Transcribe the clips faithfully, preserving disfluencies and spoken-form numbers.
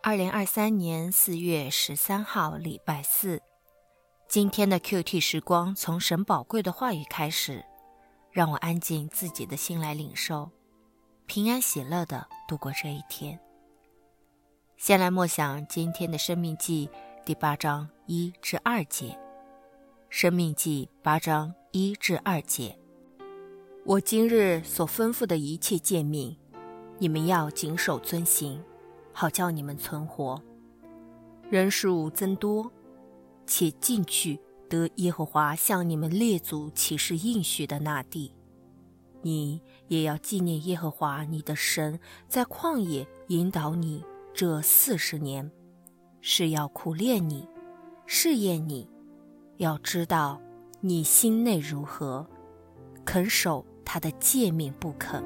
二零二三年四月十三号礼拜四，今天的 Q T 时光从神宝贵的话语开始，让我安静自己的心来领受，平安喜乐地度过这一天。先来默想今天的生命记第八章一至二节。生命记八章一至二节，我今日所吩咐的一切诫命，你们要谨守遵行，好叫你们存活，人数增多，且进去得耶和华向你们列祖起誓应许的那地。你也要纪念耶和华你的神在旷野引导你这四十年，是要苦练你，试验你，要知道你心内如何，肯守他的诫命不肯。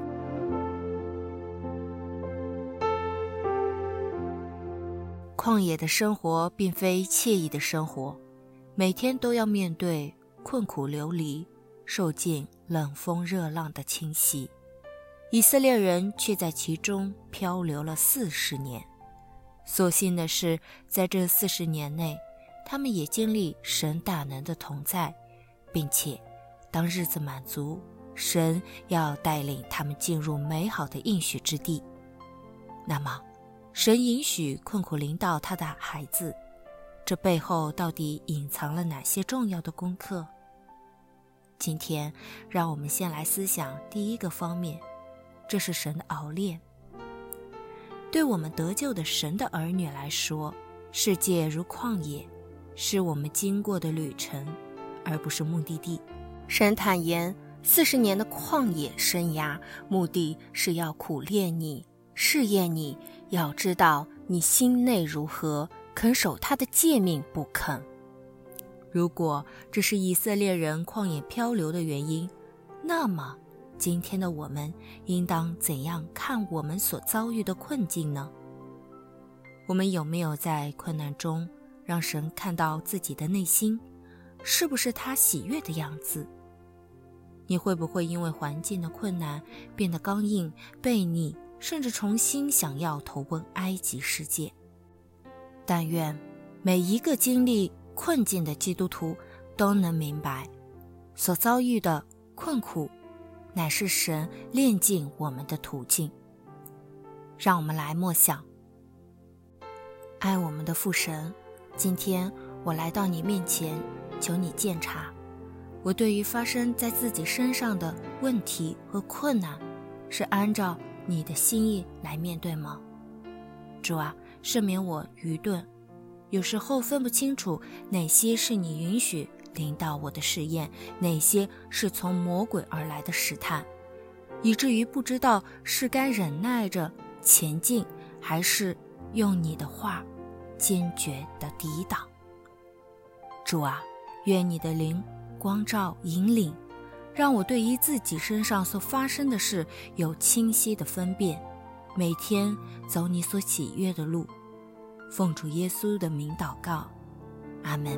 旷野的生活并非惬意的生活，每天都要面对困苦流离，受尽冷风热浪的侵袭。以色列人却在其中漂流了四十年。所幸的是，在这四十年内，他们也经历神大能的同在，并且当日子满足，神要带领他们进入美好的应许之地。那么神允许困苦临到他的孩子，这背后到底隐藏了哪些重要的功课？今天让我们先来思想第一个方面，这是神的熬炼。对我们得救的神的儿女来说，世界如旷野，是我们经过的旅程，而不是目的地。神坦言，四十年的旷野生涯，目的是要苦练你，试验你，要知道你心内如何，肯守他的诫命不肯。如果这是以色列人旷野漂流的原因，那么今天的我们应当怎样看我们所遭遇的困境呢？我们有没有在困难中让神看到自己的内心，是不是他喜悦的样子？你会不会因为环境的困难变得刚硬、悖逆，甚至重新想要投奔埃及世界？但愿每一个经历困境的基督徒都能明白，所遭遇的困苦乃是神炼净我们的途径。让我们来默想。爱我们的父神，今天我来到你面前，求你鉴察我对于发生在自己身上的问题和困难，是按照你的心意来面对吗？主啊，赦免我愚钝，有时候分不清楚哪些是你允许临到我的试验，哪些是从魔鬼而来的试探，以至于不知道是该忍耐着前进，还是用你的话坚决地抵挡。主啊，愿你的灵光照引领，让我对于自己身上所发生的事有清晰的分辨，每天走你所喜悦的路。奉主耶稣的名祷告，阿们。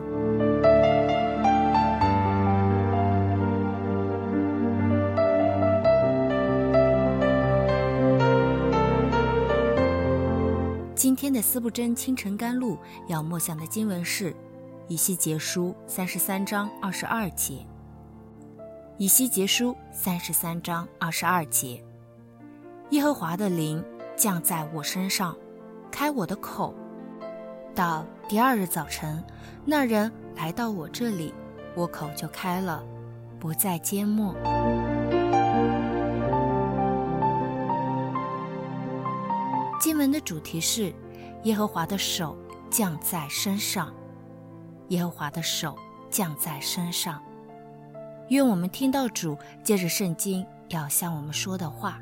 今天的思布真清晨甘露要默想的经文是以西结书三十三章二十二节。以西结书三十三章二十二节，耶和华的灵降在我身上，开我的口。到第二日早晨，那人来到我这里，我口就开了，不再缄默。经文的主题是耶和华的手降在身上，耶和华的手降在身上。愿我们听到主借着圣经要向我们说的话。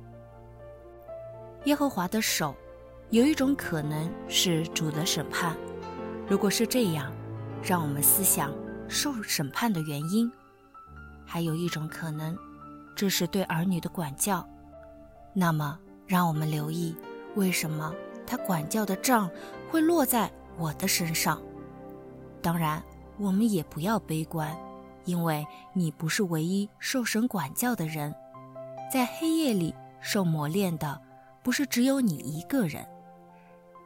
耶和华的手，有一种可能是主的审判，如果是这样，让我们思想受审判的原因。还有一种可能，这是对儿女的管教，那么让我们留意为什么他管教的杖会落在我的身上。当然我们也不要悲观，因为你不是唯一受神管教的人，在黑夜里受磨练的不是只有你一个人。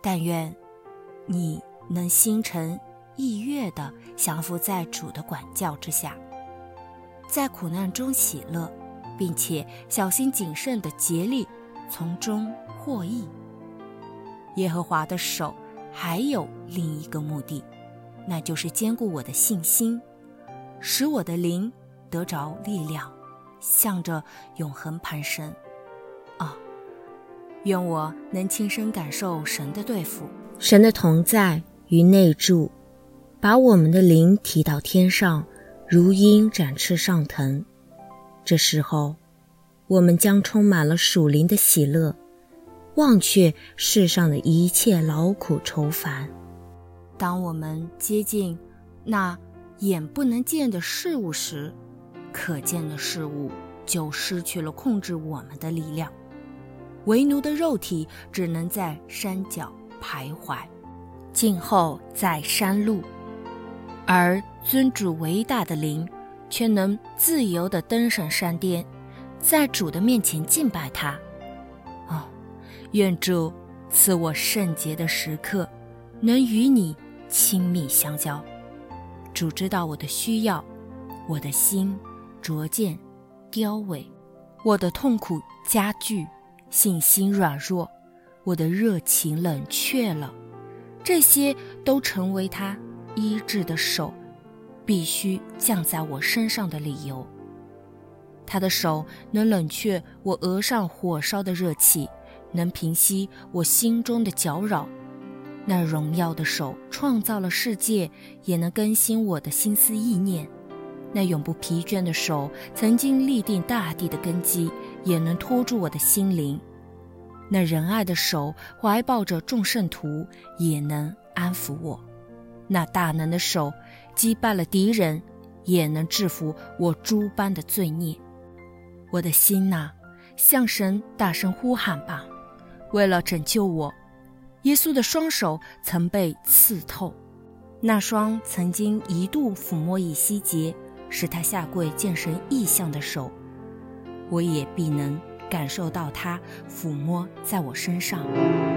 但愿你能心诚意悦地降服在主的管教之下，在苦难中喜乐，并且小心谨慎地竭力从中获益。耶和华的手还有另一个目的，那就是坚固我的信心，使我的灵得着力量，向着永恒攀升。啊，愿我能亲身感受神的对付，神的同在与内住，把我们的灵提到天上，如鹰展翅上腾。这时候，我们将充满了属灵的喜乐，忘却世上的一切劳苦愁烦。当我们接近那眼不能见的事物时，可见的事物就失去了控制我们的力量，为奴的肉体只能在山脚徘徊，静候在山路，而尊主为大的灵却能自由地登上山巅，在主的面前敬拜他。哦，愿主赐我圣洁的时刻，能与你亲密相交。主知道我的需要，我的心逐渐凋萎，我的痛苦加剧，信心软弱，我的热情冷却了，这些都成为他医治的手必须降在我身上的理由。他的手能冷却我额上火烧的热气，能平息我心中的搅扰。那荣耀的手创造了世界，也能更新我的心思意念。那永不疲倦的手曾经立定大地的根基，也能拖住我的心灵。那仁爱的手怀抱着众圣徒，也能安抚我。那大能的手击败了敌人，也能制服我诸般的罪孽。我的心哪，向神大声呼喊吧，为了拯救我。耶稣的双手曾被刺透，那双曾经一度抚摸以西结，使他下跪见神异象的手，我也必能感受到他抚摸在我身上。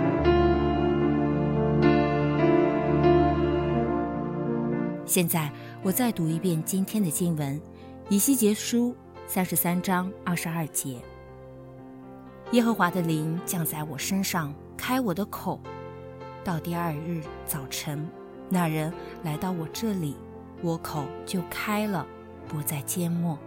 现在我再读一遍今天的经文，以西结书三十三章二十二节。耶和华的灵降在我身上，开我的口。到第二日早晨，那人来到我这里，我口就开了，不再缄默。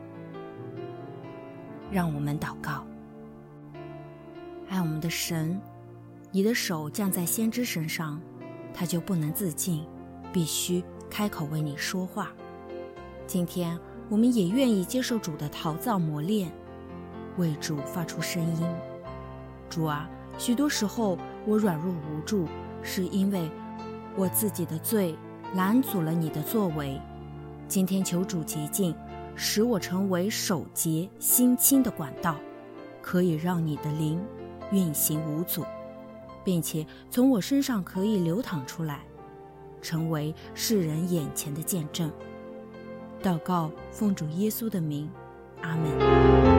让我们祷告。爱我们的神，你的手降在先知身上，他就不能自禁，必须开口为你说话。今天我们也愿意接受主的陶造磨练，为主发出声音。主啊，许多时候我软弱无助，是因为我自己的罪拦阻了你的作为。今天求主洁净，使我成为手洁心清的管道，可以让你的灵运行无阻，并且从我身上可以流淌出来，成为世人眼前的见证。祷告奉主耶稣的名，阿们。